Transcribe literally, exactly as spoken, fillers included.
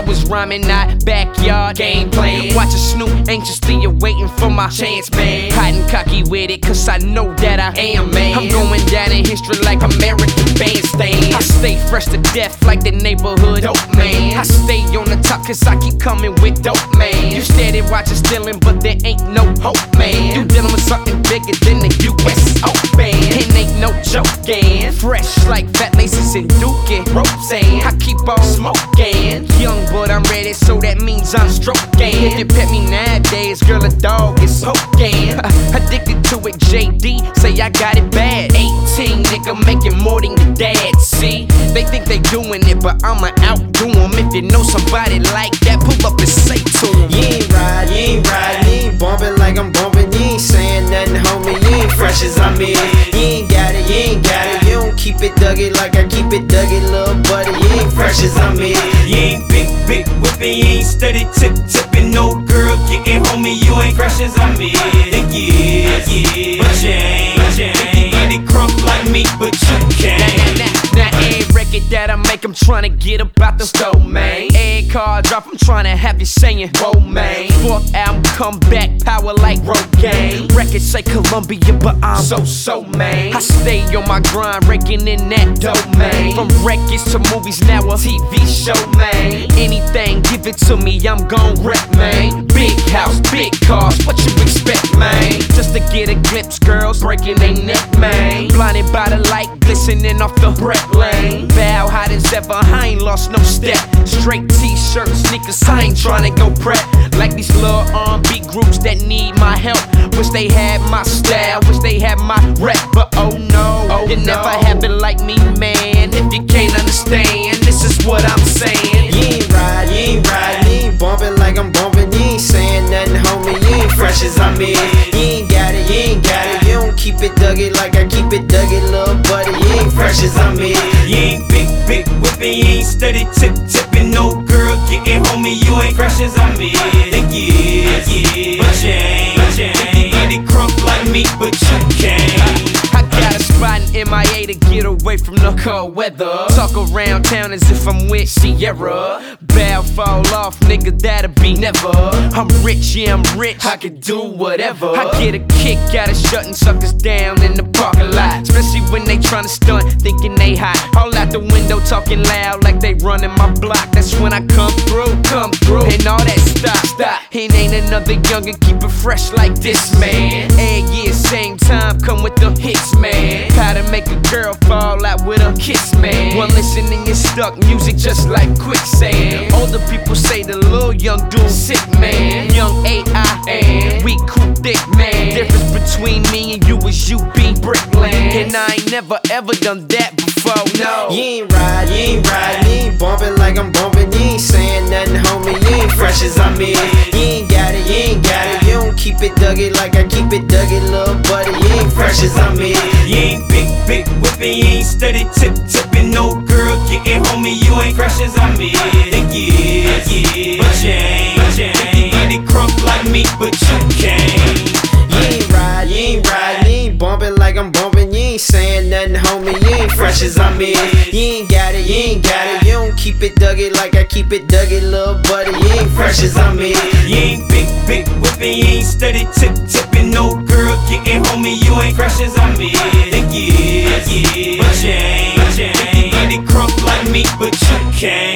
was rhyming, not backyard gameplay. Watching Snoop anxiously awaiting for my chance, man. Hot and cocky with it, cause I know that I am, man. I'm going down in history like American Bandstand. I stay fresh to death like the neighborhood dope man. I stay on the top cause I keep coming with dope, man. You steady watching stealing, but there ain't no hope, man. You dealing with something bigger than the U S Open. It ain't no joking. Fresh like fat laces and Dookie Roseanne. I keep on smoking. Young but I'm ready, so that means I'm stroking. If you pet me nowadays, girl, a dog is poking. Addicted to it, J D, say I got it bad. eighteen, nigga, making more than your dad. See, they think they doing it, but I'ma outdo them. If you know somebody like that, pull up and say to them. You ain't ride, you ain't ride, you ain't bumping like I'm bumping. You ain't saying nothing, homie, you ain't fresh as I'm in. You ain't got it, you ain't got it. You don't keep it Dougie like I keep it Dougie, little buddy. You ain't fresh as I'm in. You ain't big, big whipping, you ain't steady tip tipping. No girl getting homie, you ain't fresh as I'm in. Think you is, yeah, but you ain't. Think you get it crunk like me, but you can't. Now, now, now, every record that I make, I'm tryna get up out the stove, man. Every car drop, I'm tryna have you saying, whoa, man. Fourth album, come back, power like Rogaine. Records say Columbia, but I'm so, so, man. I stay on my grind, raking in that dope, man. From records to movies, now a T V show, man. Anything, give it to me, I'm gon' wreck, man. Big house, big cars, what you expect, man? Just to get a glimpse, girls breaking they neck, man. Blinded by the light, glistening off the breath lane. Bow hot as ever, I ain't lost no step. Straight t-shirt, sneakers, I ain't tryna go prep. Like these little R and B groups that need my help. Wish they had my style, wish they had my rep. But oh no, oh you no. never happen like me, man. If you can't understand, this is what I'm saying. You ain't ride, you ain't ride, you ain't bumping like I'm bumping. You ain't saying nothing, homie, you ain't fresh as I'm in. You ain't got it, you ain't got it. You don't keep it Dougie like I keep it Dougie, little buddy. You ain't fresh as I'm in. You ain't big, big whipping, you ain't steady tip tipping. No girl getting homie, you ain't fresh as I'm in. Think you is, yeah, but you ain't. Think you get it crunk like me, but you can't. I got a spot in M I A to get away from the cold weather. Talk around town as if I'm with Sierra. Bow fall off, nigga, that'll be never. I'm rich, yeah, I'm rich, I can do whatever. I get a kick out of shutting suckers down in the parking lot. Especially when they tryna stunt, thinking they hot. All out the window talking loud like they running my block. That's when I come through, come through. And all that stop, stop. It ain't another youngin', keep it fresh like this, man. Every year, same time, come with the hits, man. How to make a girl fall out with a kiss, man. One listening is stuck, music just like quicksand. Older people say the little young dude sick, man. Young A I and we cool thick, man. Difference between me and you is you be brickland. And I ain't never ever done that before, no. You ain't ride, you ain't ride, you ain't bumping like I'm bumping. You ain't saying nothing, homie, you ain't fresh as I'm in. You ain't got it, you ain't got it. You don't keep it Dougie like I keep it Dougie, little buddy. You ain't fresh as I'm in. You ain't big, big whipping, you ain't steady tip tipping. No girl getting homie, you ain't fresh as I'm in. Think you is, yeah, but you ain't. Think you get it crunk like me, but you can't. You ain't ride, you ain't ride, you ain't bumping like I'm bumping. You ain't saying nothing, homie, you ain't fresh as I'm in. You ain't got it, you ain't got it. You don't keep it Dougie like I keep it Dougie, little buddy. You ain't fresh as I'm in. You ain't big, big whipping, you ain't steady tip tipping. No girl getting homie, you ain't fresh as I'm in. Think you is, yeah, but you ain't. Think you get it crunk like me, but you can't.